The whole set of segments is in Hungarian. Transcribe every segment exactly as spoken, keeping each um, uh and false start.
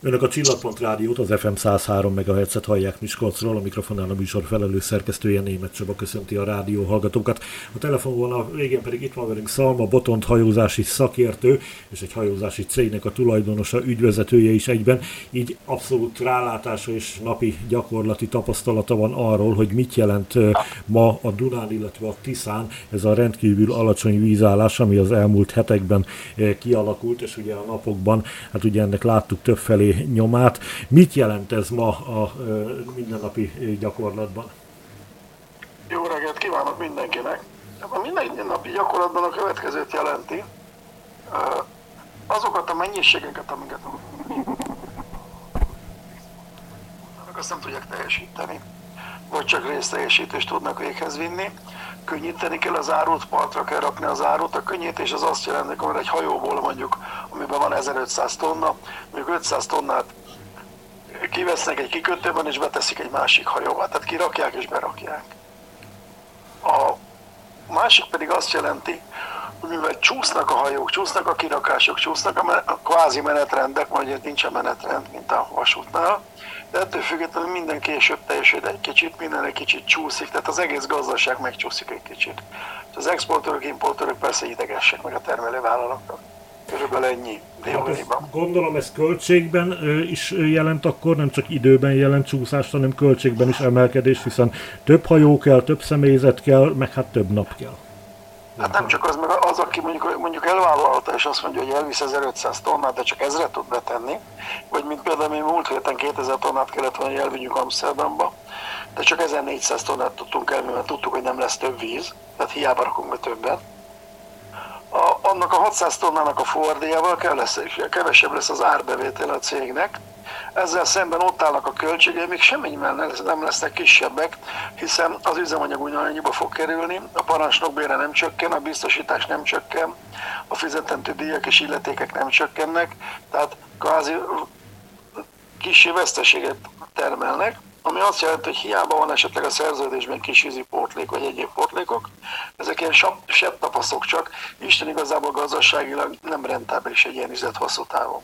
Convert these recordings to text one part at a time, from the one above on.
Önök a Csillagpont Rádiót, az ef em száz három megahertzet hallják Miskolcról, a mikrofonnál a műsor felelős szerkesztője Németh Csaba köszönti a rádió hallgatókat. A telefonvonal végén pedig itt van velünk Szalma Botont, hajózási szakértő, és egy hajózási cégnek a tulajdonosa, ügyvezetője is egyben, így abszolút rálátása és napi gyakorlati tapasztalata van arról, hogy mit jelent ma a Dunán, illetve a Tiszán ez a rendkívül alacsony vízállás, ami az elmúlt hetekben kialakult, és ugye a napokban, hát ugye ennek láttuk többfelé nyomát. Mit jelent ez ma a mindennapi gyakorlatban? Jó reggelt kívánok mindenkinek! A mindennapi gyakorlatban a következőt jelenti. Azokat a mennyiségeket, amiket azt nem tudják teljesíteni, vagy csak részteljesítést tudnak véghez vinni. Könnyíteni kell az árut, partra kell rakni az árut. A könnyítés az azt jelenti, hogy egy hajóból mondjuk, amiben van ezerötszáz tonna, mondjuk ötszáz tonnát kivesznek egy kikötőben és beteszik egy másik hajóba. Tehát kirakják és berakják. A másik pedig azt jelenti, hogy mivel csúsznak a hajók, csúsznak a kirakások, csúsznak a, men- a kvázi menetrendek, majd nincsen menetrend, mint a vasútnál, de ettől függetlenül minden később teljesít egy kicsit, minden egy kicsit csúszik, tehát az egész gazdaság megcsúszik egy kicsit. És az exportőrök, importőrök persze idegesek meg a termelővállalatok. Körülbelül ennyi dióhéjban. Hát gondolom ez költségben is jelent akkor, nem csak időben jelent csúszást, hanem költségben is emelkedés, hiszen több hajó kell, több személyzet kell, meg hát több nap kell. Hát nem csak az, meg az, aki mondjuk, mondjuk elvállalta és azt mondja, hogy elvisz ezerötszáz tonnát, de csak ezret tud betenni, vagy mint például mi múlt héten kétezer tonnát kellett volna, hogy elvigyünk Amsterdamba, de csak ezernégyszáz tonnát tudtunk elvinni, mert tudtuk, hogy nem lesz több víz, tehát hiába rakunk be többet. A, annak a hatszáz tonnának a fordíjával kell lesz, kevesebb lesz az árbevétel a cégnek. Ezzel szemben ott állnak a költségei, még semmivel nem lesznek kisebbek, hiszen az üzemanyag ugyanannyiba fog kerülni, a parancsnok bére nem csökken, a biztosítás nem csökken, a fizetendő díjak és illetékek nem csökkennek, tehát kvázi kissé veszteséget termelnek, ami azt jelenti, hogy hiába van esetleg a szerződésben kis vízi pótlék vagy egyéb pótlékok, ezek ilyen sebb tapaszok csak, Isten igazából gazdaságilag nem rentábilis egy ilyen üzlet hosszú távon.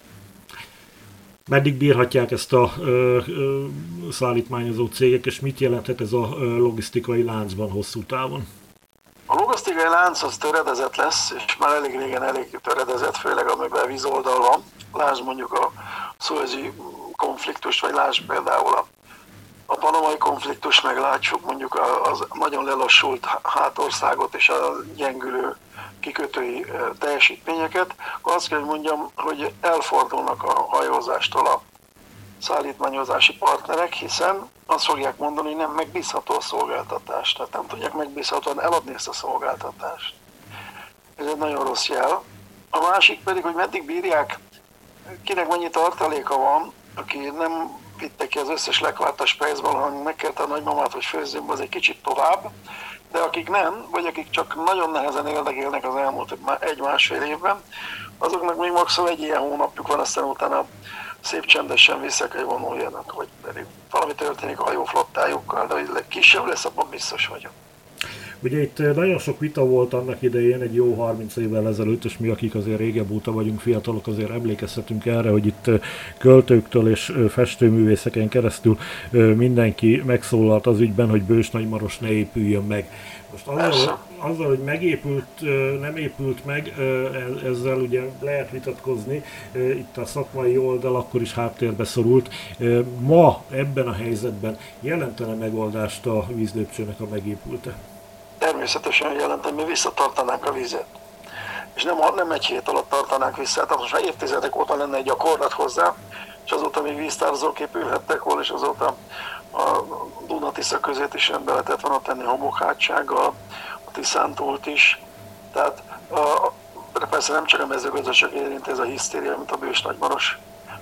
Meddig bírhatják ezt a ö, ö, szállítmányozó cégek, és mit jelenthet ez a ö, logisztikai láncban hosszú távon? A logisztikai lánc az töredezett lesz, és már elég régen elég töredezett, főleg amiben vízoldal van. Lásd mondjuk a szuezi konfliktus, vagy lásd például a, a panamai konfliktus, meg látjuk mondjuk az nagyon lelassult hátországot és a gyengülő kikötői teljesítményeket, akkor azt kell, hogy mondjam, hogy elfordulnak a hajózástól a szállítmányozási partnerek, hiszen azt fogják mondani, hogy nem megbízható a szolgáltatás, tehát nem tudják megbízhatóan eladni ezt a szolgáltatást. Ez egy nagyon rossz jel. A másik pedig, hogy meddig bírják, kinek mennyi tartaléka van, aki nem vitte ki az összes lekvártas pénzből, hanem megkérte a nagymamát, hogy főzzön be az egy kicsit tovább, de akik nem, vagy akik csak nagyon nehezen érdekélnek az elmúlt egy-másfél évben, azoknak még maximum egy ilyen hónapjuk van, aztán utána szép csendesen vissza kell vonuljanak, vagy pedig valami történik a hajóflottájukkal, de hogy kisebb lesz, abban biztos vagyok. Ugye itt nagyon sok vita volt annak idején, egy jó harminc évvel ezelőtt, és mi, akik azért régebb óta vagyunk fiatalok, azért emlékezhetünk erre, hogy itt költőktől és festőművészeken keresztül mindenki megszólalt az ügyben, hogy Bős Nagymaros ne épüljön meg. Most azzal, azzal, hogy megépült, nem épült meg, ezzel ugye lehet vitatkozni, itt a szakmai oldal akkor is háttérbe szorult. Ma ebben a helyzetben jelentene megoldást a vízlépcsőnek a megépülte? Természetesen jelenteni, mi visszatartanánk a vizet. És nem, nem egy hét alatt tartanánk vissza, tehát most már évtizedek óta lenne egy gyakorlat hozzá, és azóta még víztározók épülhettek volna, és azóta a Duna-Tisza között is rendbe lehetett volna tenni homokhátsággal, a Tiszántúlt is. Tehát a, persze nem csak a mezőgazdaság érint ez a hisztéria, mint a Bős Nagymaros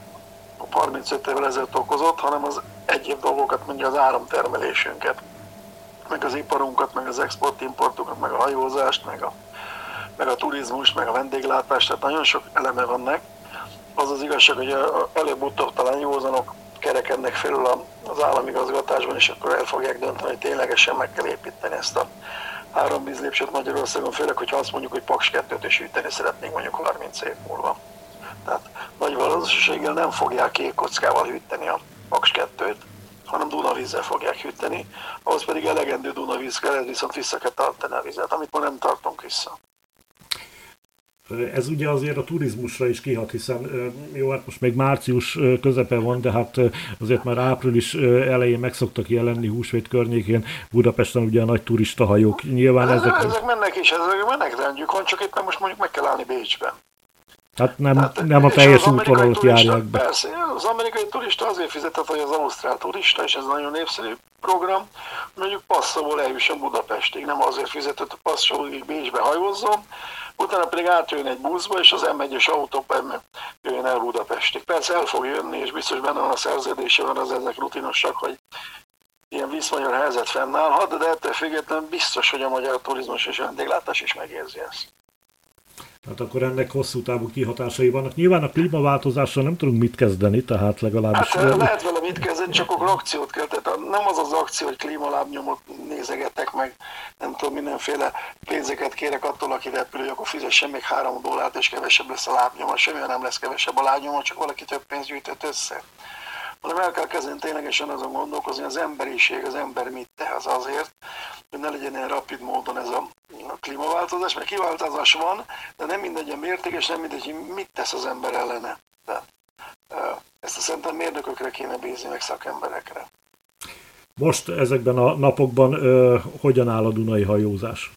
harmincöt évvel ezelőtt okozott, hanem az egyéb dolgokat, mondja az áramtermelésünket, meg az iparunkat, meg az export-importokat, meg a hajózást, meg a, meg a turizmust, meg a vendéglátást, tehát nagyon sok eleme vannak. Az az igazság, hogy előbb-utóbb talán józanok kerekednek felül az államigazgatásban, és akkor el fogják dönteni, hogy ténylegesen meg kell építeni ezt a három vízlépcsőt Magyarországon, főleg, hogyha azt mondjuk, hogy Paks kettőt is űteni szeretnénk mondjuk harminc év múlva. Tehát nagy valószínűséggel nem fogják kék kockával hűteni a Paks kettőt, hanem Dunavízzel fogják hűteni, ahhoz pedig elegendő Dunavíz kell, viszont vissza kell tartani a vizet, amit ma nem tartunk vissza. Ez ugye azért a turizmusra is kihat, hiszen jó, hát most még március közepe van, de hát azért már április elején meg szoktak jelenni húsvét környékén Budapesten ugye a nagy turistahajók. Nyilván ezek... Ezek mennek is, ezek mennek rendjük van, csak éppen most mondjuk meg kell állni Bécsben. Hát nem, Tehát, nem a teljes útvonalat járják be. Persze, az amerikai turista azért fizetett, hogy az ausztrál turista, és ez nagyon népszerű program, mondjuk Passzóból eljusson Budapestig, nem azért fizetett, hogy Passzóig Bécsbe hajózzon, utána pedig átjön egy buszba, és az em egyes autóban jöjjön el Budapestig. Persze el fog jönni, és biztos benne van a szerződésében, az ezek rutinosak, hogy ilyen viszonylag helyzet fennállhat, de ettől függetlenül biztos, hogy a magyar turizmus és vendéglátás is megérzi ezt. Hát akkor ennek hosszú távú kihatásai vannak. Nyilván a klímaváltozással nem tudunk mit kezdeni, tehát legalábbis... Hát lehet vele mit kezdeni, csak akkor akciót kell. Tehát nem az az akció, hogy klímalábnyomot nézegetek meg, nem tudom, mindenféle pénzeket kérek attól, aki repül, hogy akkor fizessen még három dollárt, és kevesebb lesz a lábnyoma. Semmivel nem lesz kevesebb a lábnyoma, csak valaki több pénzt gyűjtött össze. Hanem el kell kezdeni ténylegesen azon gondolkozni, az emberiség, az ember mit tehez azért, hogy ne legyen ilyen rapid módon ez a klímaváltozás, mert kiváltozás van, de nem mindegy a mérték, és nem mindegy, hogy mit tesz az ember ellene. De ezt a szerintem mérnökökre kéne bízni, meg szakemberekre. Most ezekben a napokban ö, hogyan áll a Dunai hajózás?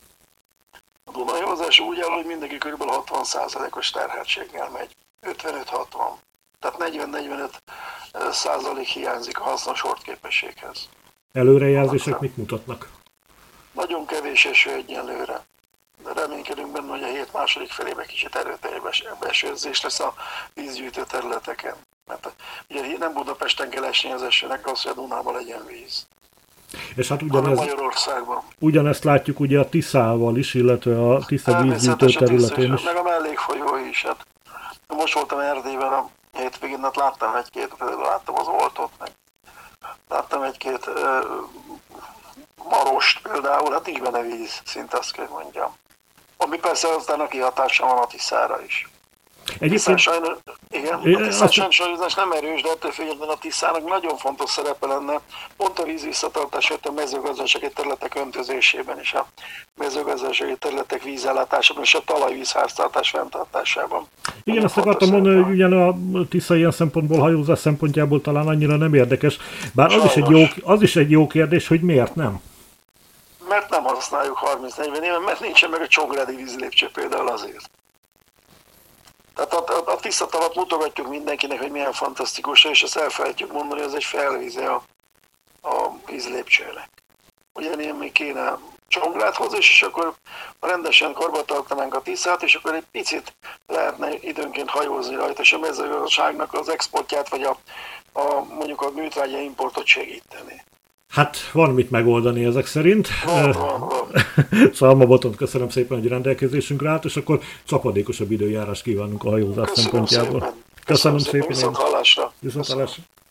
A Dunai hajózás úgy áll, hogy mindenki kb. hatvan százalékos terheltséggel megy. ötvenöt-hatvan. Tehát negyven-negyvenöt százalék hiányzik a hasznos hordképességhez. Előrejelzések mit mutatnak? Nagyon kevés eső egyenlőre. De reménykedünk benne, hogy a hét második felében kicsit erőteljesebb esőzés lesz a vízgyűjtő területeken. Mert ugye nem Budapesten kell esni az esőnek, az, hogy a Dunában legyen víz. És hát ugyanez, Magyarországban. Ugyanezt látjuk ugye a Tiszával is, illetve a Tisza vízgyűjtő területén is. Meg a mellékfolyó is. Hát most voltam Erdélyben a hétvégén, hát láttam egy-két, láttam az Oltot, meg láttam egy-két uh, marost például, hát nincs benne víz, szinte azt kell mondjam. Ami persze aztán a kihatása van a Tiszára is. Egyébként... Sajnos, igen, a Tiszás sajnos nem erős, de ettől függetlenül a Tiszának nagyon fontos szerepe lenne pont a víz visszatartás, a mezőgazdasági területek öntözésében és a mezőgazdasági területek vízellátásában és a talajvízháztartás fenntartásában. Igen, azt akartam mondani, hogy ugyan a Tisza ilyen szempontból, hajózás szempontjából talán annyira nem érdekes, bár az is, egy jó, az is egy jó kérdés, hogy miért nem? Mert nem használjuk harminc-negyven éve, mert nincsen meg a Csongrádi vízlépcső például azért. Tehát a, a, a Tiszatavat mutogatjuk mindenkinek, hogy milyen fantasztikus, és ezt elfelejtjük mondani, hogy ez egy felvíze a, a vízlépcsőnek. Ugyanilyen még kéne Csongrádhoz is, és akkor rendesen karba tartanánk a Tiszát, és akkor egy picit lehetne időnként hajózni rajta, és a mezőgazdaságnak az exportját, vagy a, a mondjuk a műtrágya importot segíteni. Hát van mit megoldani ezek szerint. Van, van, van. Szalma Botont köszönöm szépen, hogy rendelkezésünkre állt, és akkor csapadékosabb időjárás kívánunk a hajózás szempontjából. Szépen. Köszönöm, köszönöm szépen. szépen. Viszont hallásra. Viszont hallásra.